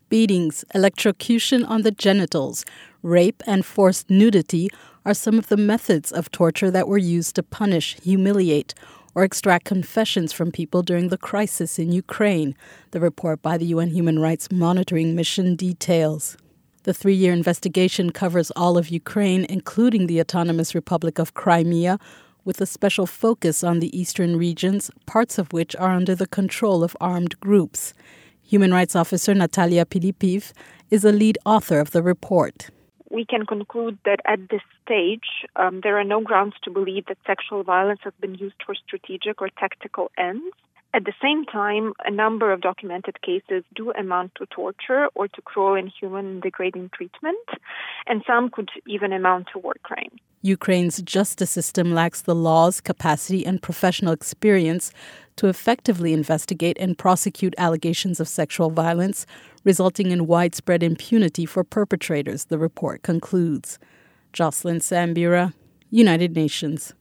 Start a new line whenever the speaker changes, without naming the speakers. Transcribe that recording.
Beatings, electrocution on the genitals, rape, and forced nudity are some of the methods of torture that were used to punish, humiliate, or extract confessions from people during the crisis in Ukraine, the report by the UN Human Rights Monitoring Mission details. The 3-year investigation covers all of Ukraine, including the Autonomous Republic of Crimea, with a special focus on the eastern regions, parts of which are under the control of armed groups. Human Rights Officer Natalia Pilipiv is a lead author of the report.
We can conclude that at this stage, there are no grounds to believe that sexual violence has been used for strategic or tactical ends. At the same time, a number of documented cases do amount to torture or to cruel, inhuman, and degrading treatment, and some could even amount to war crimes.
Ukraine's justice system lacks the laws, capacity, and professional experience to effectively investigate and prosecute allegations of sexual violence, resulting in widespread impunity for perpetrators, the report concludes. Jocelyn Sambira, United Nations.